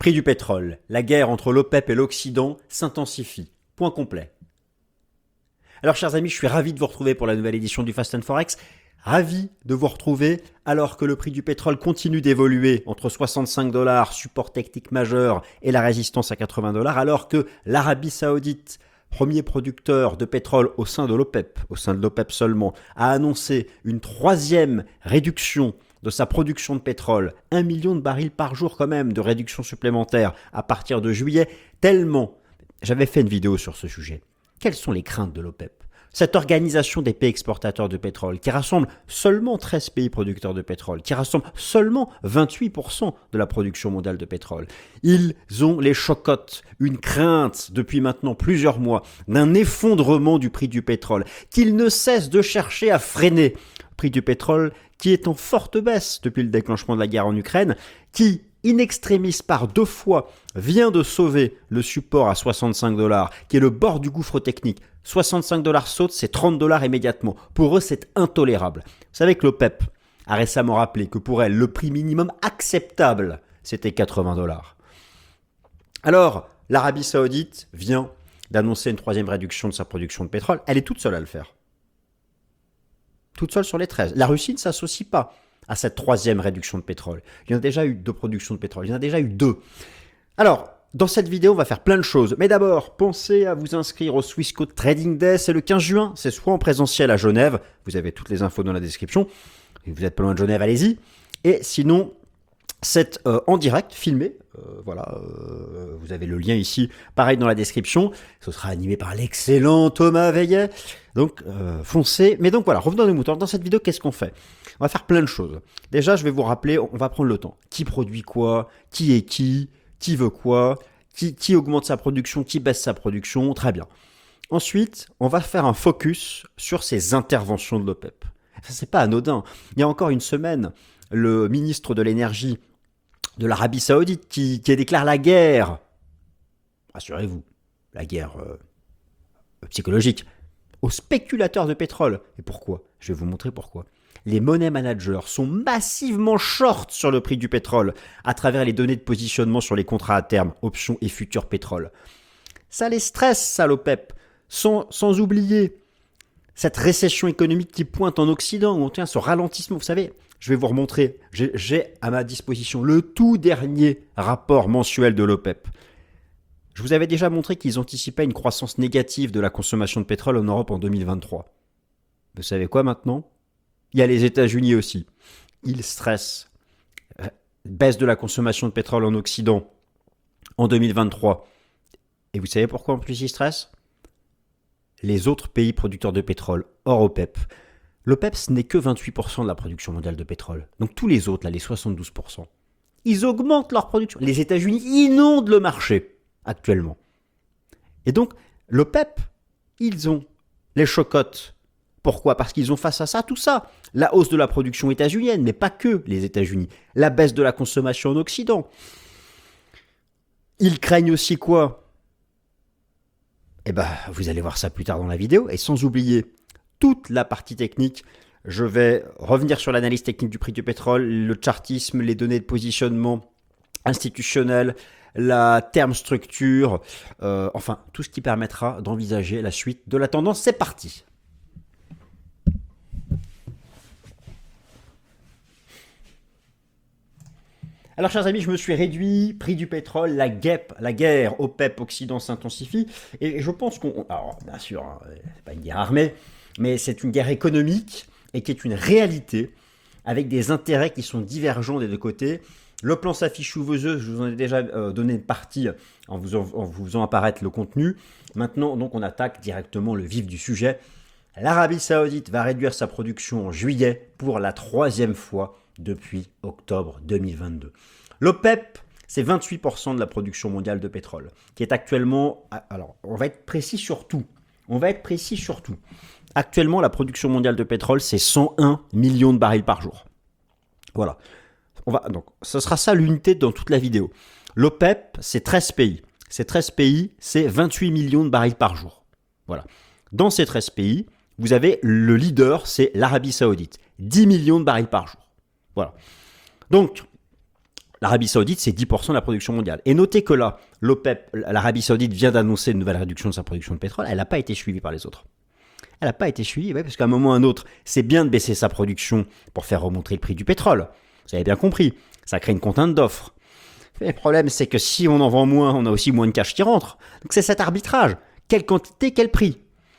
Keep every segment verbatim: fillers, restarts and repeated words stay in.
Prix du pétrole. La guerre entre l'OPEP et l'Occident s'intensifie. Point complet. Alors, chers amis, je suis ravi de vous retrouver pour la nouvelle édition du Fast and Forex. Ravi de vous retrouver alors que le prix du pétrole continue d'évoluer entre soixante-cinq dollars, support technique majeur, et la résistance à quatre-vingts dollars, alors que l'Arabie Saoudite, premier producteur de pétrole au sein de l'OPEP, au sein de l'OPEP seulement, a annoncé une troisième réduction de sa production de pétrole, un million de barils par jour quand même de réduction supplémentaire à partir de juillet, tellement. J'avais fait une vidéo sur ce sujet. Quelles sont les craintes de l'OPEP ? Cette organisation des pays exportateurs de pétrole qui rassemble seulement treize pays producteurs de pétrole, qui rassemble seulement vingt-huit pour cent de la production mondiale de pétrole. Ils ont les chocottes, une crainte depuis maintenant plusieurs mois d'un effondrement du prix du pétrole, qu'ils ne cessent de chercher à freiner. Prix du pétrole qui est en forte baisse depuis le déclenchement de la guerre en Ukraine, qui, in extremis par deux fois, vient de sauver le support à soixante-cinq dollars, qui est le bord du gouffre technique. soixante-cinq dollars saute, c'est trente dollars immédiatement. Pour eux, c'est intolérable. Vous savez que l'OPEP a récemment rappelé que pour elle, le prix minimum acceptable, c'était quatre-vingts dollars. Alors, l'Arabie Saoudite vient d'annoncer une troisième réduction de sa production de pétrole. Elle est toute seule à le faire. Toute seule sur les treize. La Russie ne s'associe pas à cette troisième réduction de pétrole. Il y en a déjà eu deux productions de pétrole. Il y en a déjà eu deux. Alors, dans cette vidéo, on va faire plein de choses. Mais d'abord, pensez à vous inscrire au Swissquote Trading Day. C'est le quinze juin. C'est soit en présentiel à Genève. Vous avez toutes les infos dans la description. Et vous êtes pas loin de Genève, allez-y. Et sinon, c'est euh, en direct, filmé. Euh, voilà, euh, vous avez le lien ici, pareil dans la description. Ce sera animé par l'excellent Thomas Veillet. Donc, euh, foncez. Mais donc voilà, revenons à nos moutons. Dans cette vidéo, qu'est-ce qu'on fait ? On va faire plein de choses. Déjà, je vais vous rappeler, on va prendre le temps. Qui produit quoi ? Qui est qui ? Qui veut quoi ? Qui, qui augmente sa production ? Qui baisse sa production ? Très bien. Ensuite, on va faire un focus sur ces interventions de l'OPEP. Ça, c'est pas anodin. Il y a encore une semaine, le ministre de l'énergie de l'Arabie Saoudite qui, qui déclare la guerre. Rassurez-vous, la guerre euh, psychologique aux spéculateurs de pétrole. Et pourquoi ? Je vais vous montrer pourquoi. Les money managers sont massivement short sur le prix du pétrole à travers les données de positionnement sur les contrats à terme, options et futurs pétrole. Ça les stresse, ça, l'OPEP. Sans, sans oublier cette récession économique qui pointe en Occident, où on tient ce ralentissement. Vous savez, je vais vous remontrer, j'ai, j'ai à ma disposition le tout dernier rapport mensuel de l'OPEP. Je vous avais déjà montré qu'ils anticipaient une croissance négative de la consommation de pétrole en Europe en deux mille vingt-trois. Vous savez quoi maintenant ? Il y a les États-Unis aussi. Ils stressent. Baisse de la consommation de pétrole en Occident en deux mille vingt-trois. Et vous savez pourquoi en plus ils stressent ? Les autres pays producteurs de pétrole hors OPEP. L'OPEP, ce n'est que vingt-huit pour cent de la production mondiale de pétrole. Donc tous les autres, là, les soixante-douze pour cent, ils augmentent leur production. Les États-Unis inondent le marché actuellement. Et donc, l'OPEP, ils ont les chocottes. Pourquoi ? Parce qu'ils ont face à ça tout ça. La hausse de la production états-unienne, mais pas que les États-Unis. La baisse de la consommation en Occident. Ils craignent aussi quoi ? Eh bien, vous allez voir ça plus tard dans la vidéo. Et sans oublier toute la partie technique, je vais revenir sur l'analyse technique du prix du pétrole, le chartisme, les données de positionnement institutionnel, la terme structure, euh, enfin, tout ce qui permettra d'envisager la suite de la tendance. C'est parti. Alors, chers amis, je me suis réduit, prix du pétrole, la guêpe, la guerre OPEP-Occident s'intensifie. Et je pense qu'on... Alors, bien sûr, hein, c'est pas une guerre armée, mais c'est une guerre économique et qui est une réalité avec des intérêts qui sont divergents des deux côtés. Le plan s'affiche sous vos yeux, je vous en ai déjà euh, donné une partie en vous, en, en vous faisant apparaître le contenu. Maintenant, donc, on attaque directement le vif du sujet. L'Arabie Saoudite va réduire sa production en juillet pour la troisième fois depuis octobre deux mille vingt-deux. L'OPEP, c'est vingt-huit pour cent de la production mondiale de pétrole, qui est actuellement... Alors, on va être précis sur tout. On va être précis sur tout. Actuellement, la production mondiale de pétrole, c'est cent un millions de barils par jour. Voilà. On va, donc, ce sera ça l'unité dans toute la vidéo. L'OPEP, c'est treize pays. Ces treize pays, c'est vingt-huit millions de barils par jour. Voilà. Dans ces treize pays, vous avez le leader, c'est l'Arabie Saoudite. dix millions de barils par jour. Voilà. Donc, L'Arabie Saoudite, c'est dix pour cent de la production mondiale. Et notez que là, l'OPEP, l'Arabie Saoudite vient d'annoncer une nouvelle réduction de sa production de pétrole. Elle n'a pas été suivie par les autres. Elle n'a pas été suivie, ouais, parce qu'à un moment ou à un autre, c'est bien de baisser sa production pour faire remonter le prix du pétrole. Vous avez bien compris. Ça crée une contrainte d'offre. Le problème, c'est que si on en vend moins, on a aussi moins de cash qui rentre. Donc c'est cet arbitrage. Quelle quantité, quel prix?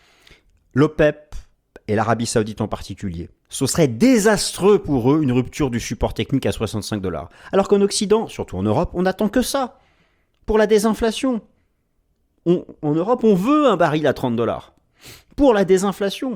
L'OPEP et l'Arabie Saoudite en particulier, ce serait désastreux pour eux une rupture du support technique à soixante-cinq dollars. Alors qu'en Occident, surtout en Europe, on n'attend que ça pour la désinflation. On, en Europe, on veut un baril à trente dollars pour la désinflation.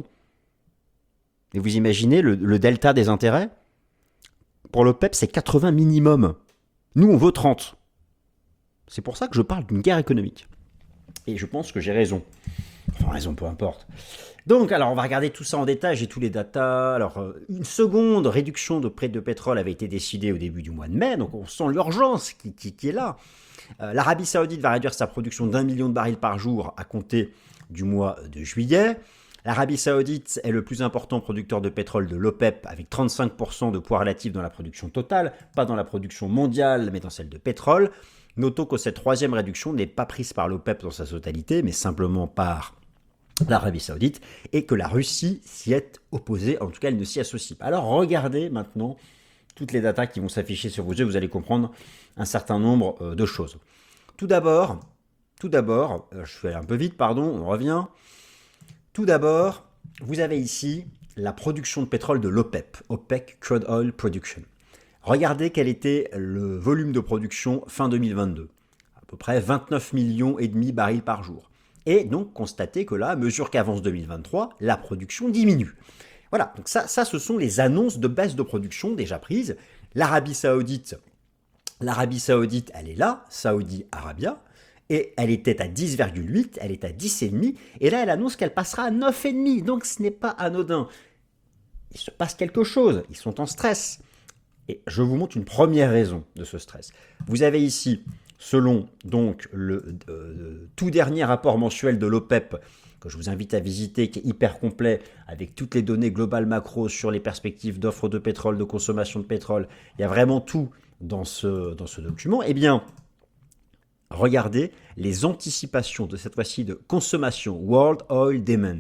Et vous imaginez le, le delta des intérêts? Pour l'OPEP, c'est quatre-vingts minimum. Nous, on veut trente. C'est pour ça que je parle d'une guerre économique. Et je pense que j'ai raison. Enfin, raison, peu importe. Donc, alors, on va regarder tout ça en détail. J'ai tous les datas. Alors, une seconde réduction de prix de pétrole avait été décidée au début du mois de mai. Donc, on sent l'urgence qui, qui, qui est là. Euh, L'Arabie Saoudite va réduire sa production d'un million de barils par jour à compter du mois de juillet. L'Arabie Saoudite est le plus important producteur de pétrole de l'OPEP avec trente-cinq pour cent de poids relatif dans la production totale, pas dans la production mondiale, mais dans celle de pétrole. Notons que cette troisième réduction n'est pas prise par l'OPEP dans sa totalité, mais simplement par l'Arabie Saoudite, et que la Russie s'y est opposée, en tout cas elle ne s'y associe pas. Alors regardez maintenant toutes les datas qui vont s'afficher sur vos yeux, vous allez comprendre un certain nombre de choses. Tout d'abord, tout d'abord, je fais un peu vite, pardon, on revient. Tout d'abord, vous avez ici la production de pétrole de l'OPEP, OPEC Crude Oil Production. Regardez quel était le volume de production fin deux mille vingt-deux. À peu près vingt-neuf millions et demi barils par jour. Et donc, constatez que là, à mesure qu'avance deux mille vingt-trois, la production diminue. Voilà, donc ça, ça, ce sont les annonces de baisse de production déjà prises. L'Arabie Saoudite, l'Arabie Saoudite, elle est là, Saudi Arabia, et elle était à dix virgule huit, elle est à dix virgule cinq, et là, elle annonce qu'elle passera à neuf virgule cinq, donc ce n'est pas anodin. Il se passe quelque chose, ils sont en stress. Et je vous montre une première raison de ce stress. Vous avez ici, selon donc le euh, tout dernier rapport mensuel de l'OPEP, que je vous invite à visiter, qui est hyper complet, avec toutes les données globales macro sur les perspectives d'offres de pétrole, de consommation de pétrole, il y a vraiment tout dans ce, dans ce document, eh bien, regardez les anticipations de cette fois-ci de consommation World Oil Demand.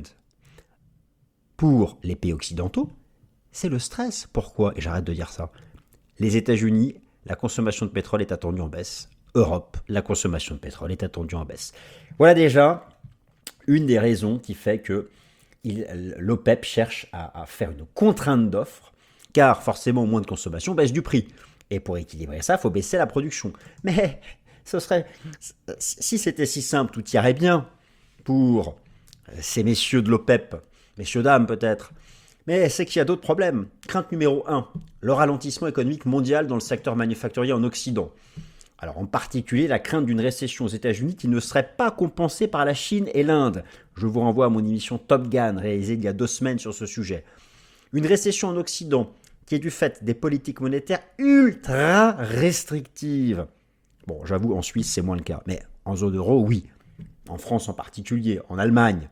Pour les pays occidentaux, c'est le stress. Pourquoi? Et j'arrête de dire ça. Les États-Unis, la consommation de pétrole est attendue en baisse. Europe, la consommation de pétrole est attendue en baisse. Voilà déjà une des raisons qui fait que l'OPEP cherche à, à faire une contrainte d'offre, car forcément moins de consommation baisse du prix. Et pour équilibrer ça, il faut baisser la production. Mais ce serait, si c'était si simple, tout irait bien pour ces messieurs de l'OPEP, messieurs dames peut-être. Mais c'est qu'il y a d'autres problèmes. Crainte numéro un, le ralentissement économique mondial dans le secteur manufacturier en Occident. Alors en particulier la crainte d'une récession aux États-Unis qui ne serait pas compensée par la Chine et l'Inde. Je vous renvoie à mon émission Top Gun réalisée il y a deux semaines sur ce sujet. Une récession en Occident qui est du fait des politiques monétaires ultra restrictives. Bon, j'avoue, en Suisse, c'est moins le cas. Mais en zone euro, oui. En France en particulier, en Allemagne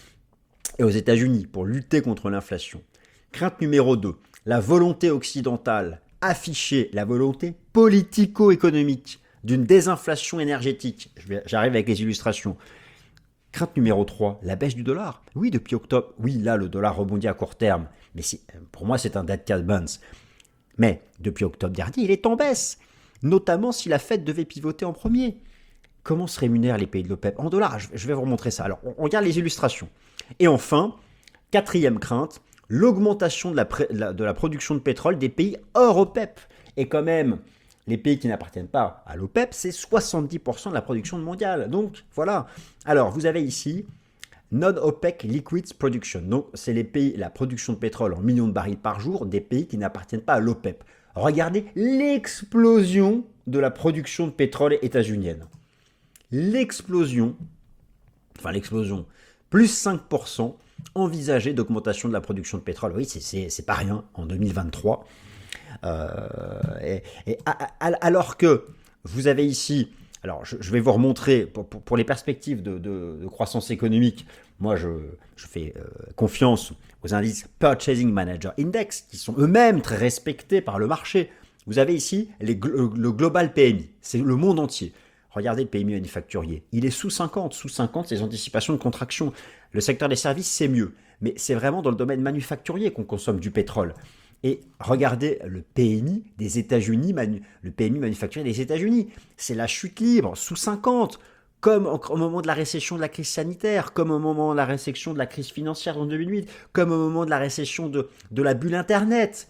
et aux États-Unis pour lutter contre l'inflation. Crainte numéro deux, la volonté occidentale affichée, la volonté politico-économique d'une désinflation énergétique. J'arrive avec les illustrations. Crainte numéro trois, la baisse du dollar. Oui, depuis octobre, oui, là, le dollar rebondit à court terme. Mais si, pour moi, c'est un dead cat bounce. Mais depuis octobre dernier, il est en baisse. Notamment si la Fed devait pivoter en premier. Comment se rémunèrent les pays de l'OPEP? En dollars, je vais vous remontrer ça. Alors, on regarde les illustrations. Et enfin, quatrième crainte, l'augmentation de la, de la production de pétrole des pays hors OPEP. Et quand même, les pays qui n'appartiennent pas à l'OPEP, c'est soixante-dix pour cent de la production mondiale. Donc, voilà. Alors, vous avez ici Non-OPEC Liquids Production. Donc, c'est les pays, la production de pétrole en millions de barils par jour des pays qui n'appartiennent pas à l'OPEP. Regardez l'explosion de la production de pétrole états-unienne. L'explosion, enfin l'explosion, plus cinq pour cent envisagée d'augmentation de la production de pétrole. Oui, c'est pas rien en deux mille vingt-trois. Euh, et, et, a, a, alors que vous avez ici, alors je, je vais vous remontrer, pour, pour, pour les perspectives de, de, de croissance économique, moi je, je fais euh, confiance aux indices Purchasing Manager Index, qui sont eux-mêmes très respectés par le marché. Vous avez ici les, le global P M I, c'est le monde entier. Regardez le P M I manufacturier, il est sous cinquante. Sous cinquante, c'est les anticipations de contraction. Le secteur des services, c'est mieux. Mais c'est vraiment dans le domaine manufacturier qu'on consomme du pétrole. Et regardez le P M I des États-Unis, le P M I manufacturier des États-Unis. C'est la chute libre, sous cinquante. Comme au moment de la récession de la crise sanitaire, comme au moment de la récession de la crise financière en deux mille huit, comme au moment de la récession de, de la bulle Internet.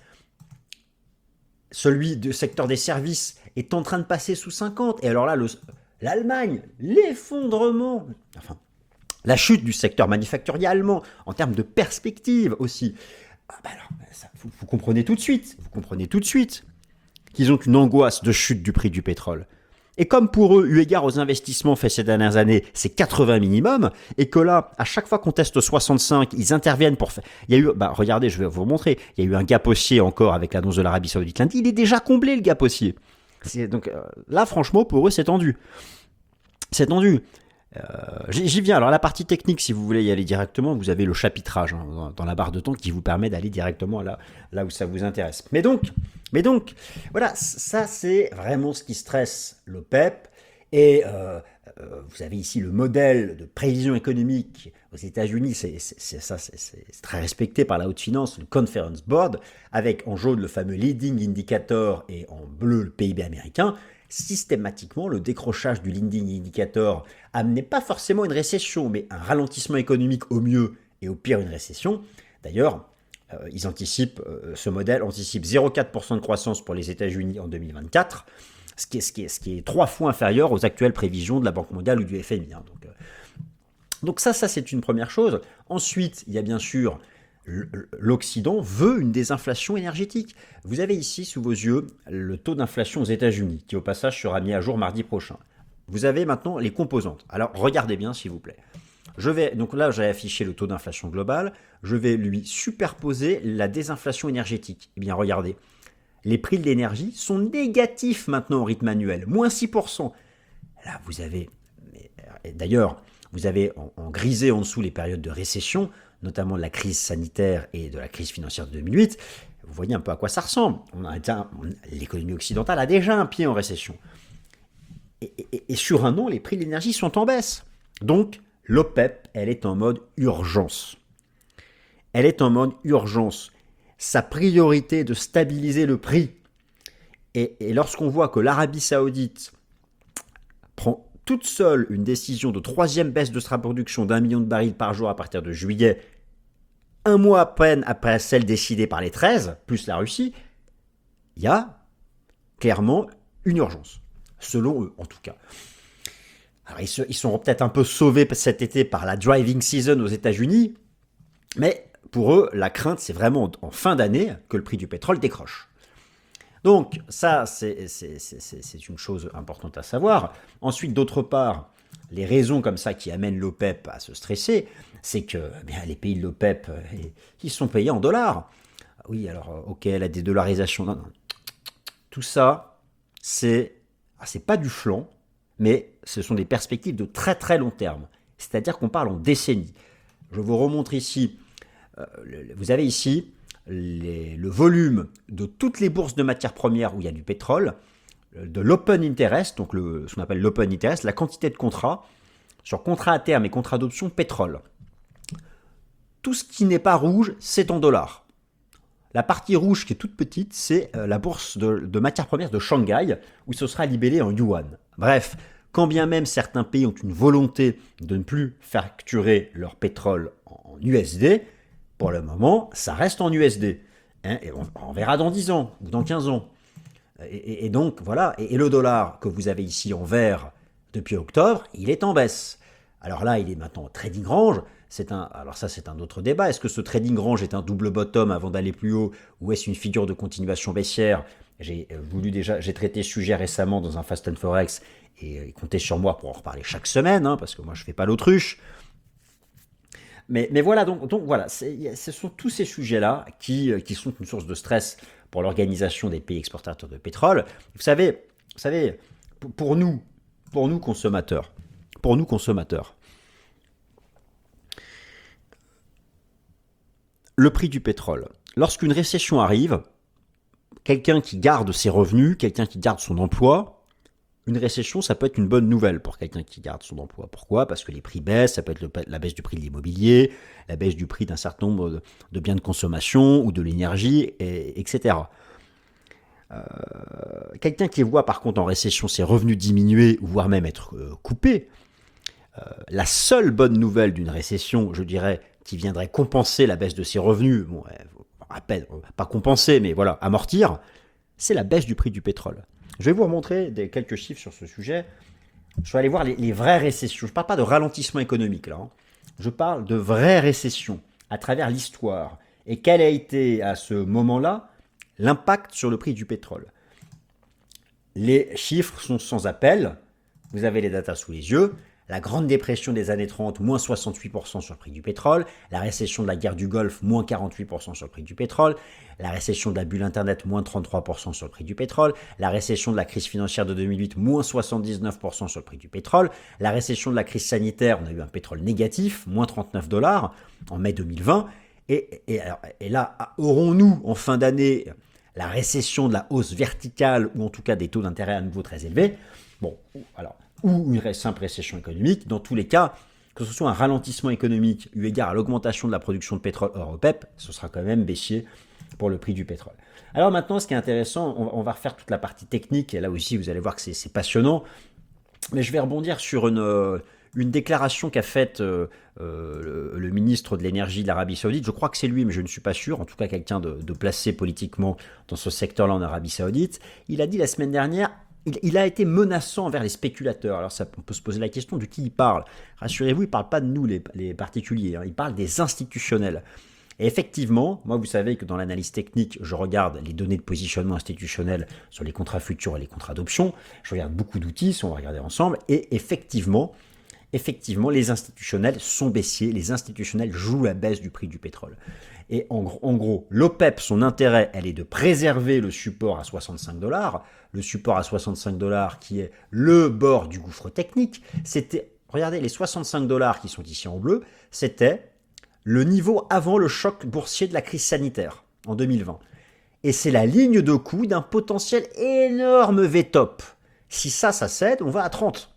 Celui du secteur des services est en train de passer sous cinquante. Et alors là, le, l'Allemagne, l'effondrement, enfin, la chute du secteur manufacturier allemand, en termes de perspective aussi. Ah bah alors, ça, vous, vous comprenez tout de suite, vous comprenez tout de suite qu'ils ont une angoisse de chute du prix du pétrole. Et comme pour eux, eu égard aux investissements faits ces dernières années, c'est quatre-vingts minimum, et que là, à chaque fois qu'on teste soixante-cinq, ils interviennent pour faire... Il y a eu, bah regardez, je vais vous montrer, il y a eu un gap haussier encore avec l'annonce de l'Arabie Saoudite lundi, il est déjà comblé le gap haussier. C'est, donc euh, là, franchement, pour eux, c'est tendu. C'est tendu. Euh, j'y viens. Alors la partie technique, si vous voulez y aller directement, vous avez le chapitrage hein, dans, dans la barre de temps qui vous permet d'aller directement là, là où ça vous intéresse. Mais donc, mais donc, voilà, ça c'est vraiment ce qui stresse l'OPEP. Et euh, euh, vous avez ici le modèle de prévision économique aux États-Unis, c'est, c'est, c'est ça, c'est, c'est très respecté par la haute finance, le Conference Board, avec en jaune le fameux leading indicator et en bleu le P I B américain. Systématiquement, le décrochage du leading indicator amenait pas forcément une récession, mais un ralentissement économique au mieux et au pire une récession. D'ailleurs, euh, ils anticipent, euh, ce modèle anticipe zéro virgule quatre pour cent de croissance pour les États-Unis en deux mille vingt-quatre, ce qui est, ce qui est, ce qui est trois fois inférieur aux actuelles prévisions de la Banque mondiale ou du F M I. Hein. Donc, euh, donc ça, ça c'est une première chose. Ensuite, il y a bien sûr l'Occident veut une désinflation énergétique. Vous avez ici sous vos yeux le taux d'inflation aux États-Unis, qui au passage sera mis à jour mardi prochain. Vous avez maintenant les composantes. Alors regardez bien s'il vous plaît. Je vais, donc là j'ai affiché le taux d'inflation global, je vais lui superposer la désinflation énergétique. Eh bien regardez, les prix de l'énergie sont négatifs maintenant au rythme annuel, moins six pour cent. Là vous avez, d'ailleurs, vous avez en, en grisé en dessous les périodes de récession, notamment de la crise sanitaire et de la crise financière de deux mille huit, vous voyez un peu à quoi ça ressemble. On a un, l'économie occidentale a déjà un pied en récession. Et, et, et sur un an, les prix de l'énergie sont en baisse. Donc, l'OPEP, elle est en mode urgence. Elle est en mode urgence. Sa priorité est de stabiliser le prix. Et, et lorsqu'on voit que l'Arabie Saoudite prend toute seule une décision de troisième baisse de sa production d'un million de barils par jour à partir de juillet, un mois à peine après celle décidée par les treize, plus la Russie, il y a clairement une urgence, selon eux en tout cas. Alors ils, se, ils seront peut-être un peu sauvés cet été par la driving season aux États-Unis, mais pour eux, la crainte, c'est vraiment en fin d'année que le prix du pétrole décroche. Donc ça, c'est, c'est, c'est, c'est une chose importante à savoir. Ensuite, d'autre part, les raisons comme ça qui amènent l'OPEP à se stresser, c'est que eh bien, les pays de l'OPEP, ils sont payés en dollars. Oui, alors, ok, la dédollarisation, non, non. Tout ça, c'est, ah, c'est pas du flan, mais ce sont des perspectives de très très long terme. C'est-à-dire qu'on parle en décennies. Je vous remontre ici, euh, vous avez ici Les, le volume de toutes les bourses de matières premières où il y a du pétrole, de l'open interest, donc le, ce qu'on appelle l'open interest, la quantité de contrats, sur contrats à terme et contrats d'option pétrole. Tout ce qui n'est pas rouge, c'est en dollars. La partie rouge qui est toute petite, c'est la bourse de, de matières premières de Shanghai, où ce sera libellé en yuan. Bref, quand bien même certains pays ont une volonté de ne plus facturer leur pétrole en U S D, pour le moment, ça reste en U S D. Hein, et on, on verra dans dix ans ou dans quinze ans. Et, et, et donc, voilà. Et, et le dollar que vous avez ici en vert depuis octobre, il est en baisse. Alors là, il est maintenant trading range. C'est un, alors ça, c'est un autre débat. Est-ce que ce trading range est un double bottom avant d'aller plus haut ou est-ce une figure de continuation baissière? J'ai voulu déjà, j'ai traité ce sujet récemment dans un Fast and Forex et, et comptez sur moi pour en reparler chaque semaine, hein, parce que moi, je ne fais pas l'autruche. Mais, mais voilà, donc, donc voilà, c'est, ce sont tous ces sujets-là qui, qui sont une source de stress pour l'organisation des pays exportateurs de pétrole. Vous savez, vous savez pour nous, pour nous consommateurs, pour nous consommateurs, le prix du pétrole, lorsqu'une récession arrive, quelqu'un qui garde ses revenus, quelqu'un qui garde son emploi, une récession, ça peut être une bonne nouvelle pour quelqu'un qui garde son emploi. Pourquoi? Parce que les prix baissent, ça peut être le, la baisse du prix de l'immobilier, la baisse du prix d'un certain nombre de, de biens de consommation ou de l'énergie, et, etc. Euh, quelqu'un qui voit par contre en récession ses revenus diminuer, voire même être euh, coupés, euh, la seule bonne nouvelle d'une récession, je dirais, qui viendrait compenser la baisse de ses revenus, bon, à peine, pas compenser, mais voilà, amortir, c'est la baisse du prix du pétrole. Je vais vous remontrer des, quelques chiffres sur ce sujet. Je vais aller voir les, les vraies récessions. Je ne parle pas de ralentissement économique, là. Hein. Je parle de vraies récessions à travers l'histoire. Et quel a été, à ce moment-là, l'impact sur le prix du pétrole. Les chiffres sont sans appel. Vous avez les datas sous les yeux. La Grande Dépression des années trente, moins soixante-huit pour cent sur le prix du pétrole. La récession de la guerre du Golfe, moins quarante-huit pour cent sur le prix du pétrole. La récession de la bulle Internet, moins trente-trois pour cent sur le prix du pétrole. La récession de la crise financière de deux mille huit, moins soixante-dix-neuf pour cent sur le prix du pétrole. La récession de la crise sanitaire, on a eu un pétrole négatif, moins trente-neuf dollars en mai deux mille vingt. Et, et, alors, et là, aurons-nous en fin d'année la récession de la hausse verticale ou en tout cas des taux d'intérêt à nouveau très élevés? Bon, alors... ou une simple récession économique, dans tous les cas, que ce soit un ralentissement économique eu égard à l'augmentation de la production de pétrole hors OPEP, ce sera quand même baissier pour le prix du pétrole. Alors maintenant, ce qui est intéressant, on, on va refaire toute la partie technique, et là aussi vous allez voir que c'est, c'est passionnant, mais je vais rebondir sur une, euh, une déclaration qu'a faite euh, euh, le, le ministre de l'énergie de l'Arabie Saoudite. Je crois que c'est lui, mais je ne suis pas sûr, en tout cas quelqu'un de, de placé politiquement dans ce secteur-là en Arabie Saoudite. Il a dit la semaine dernière... Il a été menaçant envers les spéculateurs. Alors ça, on peut se poser la question de qui il parle. Rassurez-vous, il ne parle pas de nous, les, les particuliers. Hein. Il parle des institutionnels. Et effectivement, moi, vous savez que dans l'analyse technique, je regarde les données de positionnement institutionnel sur les contrats futurs et les contrats d'options. Je regarde beaucoup d'outils, on va regarder ensemble. Et effectivement, effectivement, les institutionnels sont baissiers. Les institutionnels jouent la baisse du prix du pétrole. Et en, en gros, l'OPEP, son intérêt, elle est de préserver le support à soixante-cinq dollars. Le support à soixante-cinq dollars qui est le bord du gouffre technique. C'était, regardez, les soixante-cinq dollars qui sont ici en bleu, c'était le niveau avant le choc boursier de la crise sanitaire en deux mille vingt. Et c'est la ligne de coût d'un potentiel énorme V top. Si ça, ça cède, on va à trente.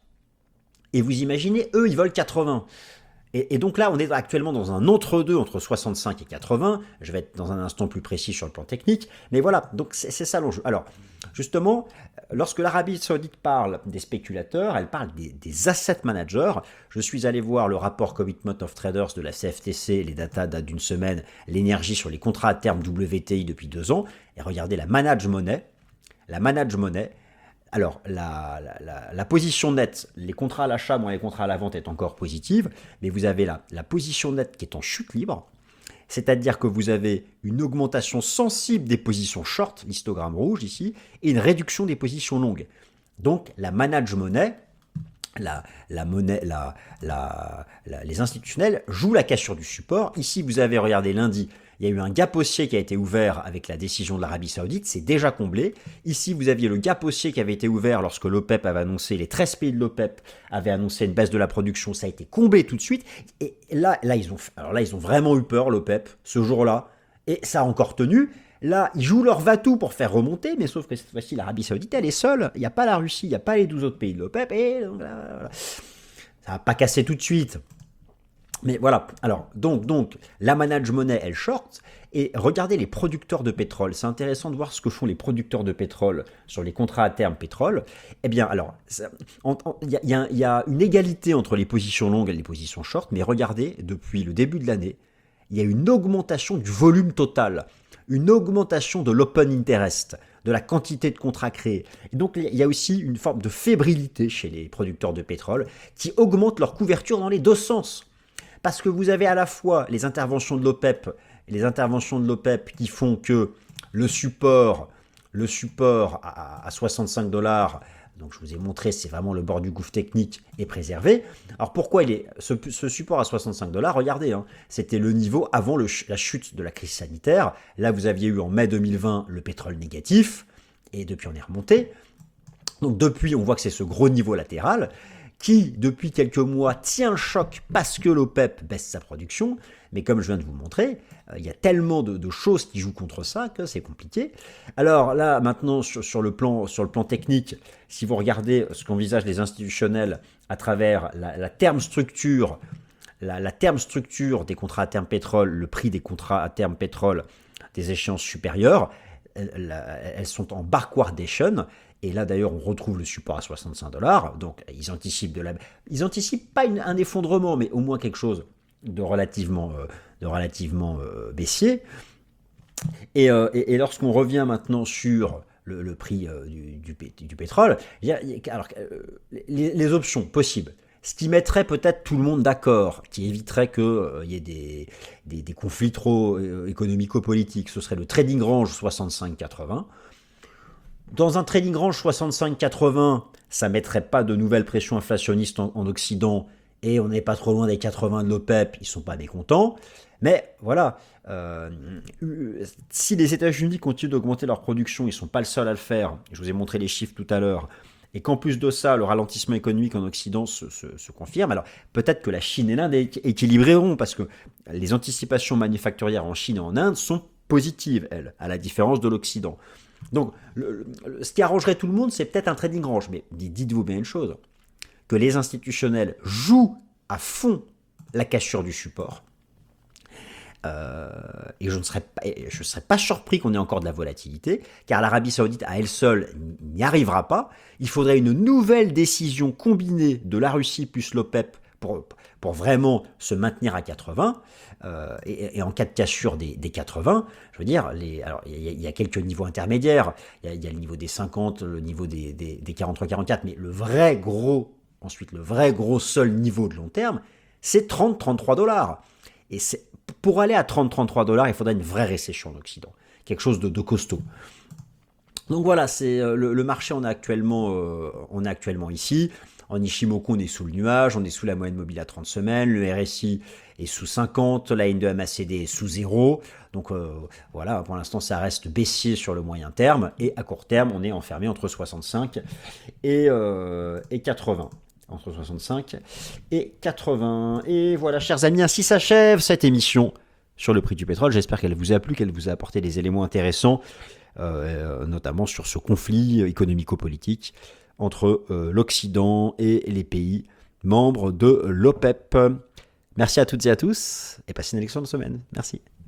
Et vous imaginez, eux, ils veulent quatre-vingts. Et, et donc là, on est actuellement dans un entre-deux entre soixante-cinq et quatre-vingts. Je vais être dans un instant plus précis sur le plan technique. Mais voilà, donc c'est, c'est ça l'enjeu. Alors, justement, lorsque l'Arabie Saoudite parle des spéculateurs, elle parle des, des asset managers. Je suis allé voir le rapport Commitment of Traders de la C F T C, les datas datent d'une semaine, l'énergie sur les contrats à terme W T I depuis deux ans. Et regardez la manage money. La manage money. Alors, la, la, la, la position nette, les contrats à l'achat moins les contrats à la vente est encore positive, mais vous avez la, la position nette qui est en chute libre, c'est-à-dire que vous avez une augmentation sensible des positions short, l'histogramme rouge ici, et une réduction des positions longues. Donc, la manage money, la, la monnaie, la, la, la, les institutionnels jouent la cassure du support. Ici, vous avez, regardé lundi, il y a eu un gap haussier qui a été ouvert avec la décision de l'Arabie Saoudite, c'est déjà comblé. Ici, vous aviez le gap haussier qui avait été ouvert lorsque l'OPEP avait annoncé, les treize pays de l'OPEP avaient annoncé une baisse de la production, ça a été comblé tout de suite. Et là, là, ils ont, alors là, ils ont vraiment eu peur, l'OPEP, ce jour-là, et ça a encore tenu. Là, ils jouent leur va-tout pour faire remonter, mais sauf que cette fois-ci, l'Arabie Saoudite, elle est seule. Il n'y a pas la Russie, il n'y a pas les douze autres pays de l'OPEP, et donc là, voilà. Ça va pas casser tout de suite. Mais voilà, alors, donc, donc, la manage money, elle short, et regardez les producteurs de pétrole. C'est intéressant de voir ce que font les producteurs de pétrole sur les contrats à terme pétrole. Eh bien, alors, il y, y, y a une égalité entre les positions longues et les positions short, mais regardez, depuis le début de l'année, il y a une augmentation du volume total, une augmentation de l'open interest, de la quantité de contrats créés. Et donc, il y a aussi une forme de fébrilité chez les producteurs de pétrole qui augmentent leur couverture dans les deux sens. Parce que vous avez à la fois les interventions de l'OPEP, les interventions de l'OPEP qui font que le support, le support à, à soixante-cinq dollars, donc je vous ai montré, c'est vraiment le bord du gouffre technique, est préservé. Alors pourquoi il est ce, ce support à soixante-cinq dollars? Regardez, hein, c'était le niveau avant le, la chute de la crise sanitaire. Là, vous aviez eu en mai deux mille vingt le pétrole négatif, et depuis on est remonté. Donc depuis, on voit que c'est ce gros niveau latéral qui, depuis quelques mois, tient le choc parce que l'OPEP baisse sa production. Mais comme je viens de vous le montrer, euh, il y a tellement de, de choses qui jouent contre ça que c'est compliqué. Alors là, maintenant, sur, sur, le plan, sur le plan technique, si vous regardez ce qu'envisagent les institutionnels à travers la, la terme structure, la, la terme structure des contrats à terme pétrole, le prix des contrats à terme pétrole des échéances supérieures, elles, elles sont en backwardation. Et là, d'ailleurs, on retrouve le support à soixante-cinq dollars. Donc, ils anticipent de la, ils anticipent pas une, un effondrement, mais au moins quelque chose de relativement, euh, de relativement euh, baissier. Et, euh, et, et lorsqu'on revient maintenant sur le, le prix euh, du, du, du pétrole, il y a, il y a, alors, euh, les, les options possibles, ce qui mettrait peut-être tout le monde d'accord, qui éviterait qu'il euh, y ait des, des, des conflits trop euh, économico-politiques, ce serait le trading range soixante-cinq quatre-vingts. Dans un trading range soixante-cinq quatre-vingts, ça ne mettrait pas de nouvelles pressions inflationnistes en, en Occident, et on n'est pas trop loin des quatre-vingts de l'OPEP, ils ne sont pas mécontents. Mais voilà, euh, si les États-Unis continuent d'augmenter leur production, ils ne sont pas le seul à le faire, je vous ai montré les chiffres tout à l'heure, et qu'en plus de ça, le ralentissement économique en Occident se, se, se confirme, alors peut-être que la Chine et l'Inde équilibreront, parce que les anticipations manufacturières en Chine et en Inde sont positives, elles, à la différence de l'Occident. Donc, le, le, ce qui arrangerait tout le monde, c'est peut-être un trading range. Mais dites-vous bien une chose, que les institutionnels jouent à fond la cassure du support. Euh, et je ne serais pas, je serais pas surpris qu'on ait encore de la volatilité, car l'Arabie Saoudite à elle seule n'y arrivera pas. Il faudrait une nouvelle décision combinée de la Russie plus l'OPEP pour, pour vraiment se maintenir à quatre-vingts. Euh, et, et en cas de cassure des, des quatre-vingts, je veux dire, les, alors il y, y a quelques niveaux intermédiaires, il y, y a le niveau des cinquante, le niveau des, des, des quarante-trois quarante-quatre, mais le vrai gros, ensuite le vrai gros seul niveau de long terme, c'est trente à trente-trois dollars. Et c'est, pour aller à trente à trente-trois dollars, il faudrait une vraie récession en Occident, quelque chose de, de costaud. Donc voilà, c'est le, le marché, on est actuellement, euh, on est actuellement ici. En Ishimoku, on est sous le nuage, on est sous la moyenne mobile à trente semaines, le R S I est sous cinquante, la N deux M A C D est sous zéro. Donc euh, voilà, pour l'instant, ça reste baissier sur le moyen terme. Et à court terme, on est enfermé entre soixante-cinq et, euh, et quatre-vingts. Entre soixante-cinq et quatre-vingts. Et voilà, chers amis, ainsi s'achève cette émission sur le prix du pétrole. J'espère qu'elle vous a plu, qu'elle vous a apporté des éléments intéressants, euh, notamment sur ce conflit économico-politique entre euh, l'Occident et les pays membres de l'OPEP. Merci à toutes et à tous et passez une excellente semaine. Merci.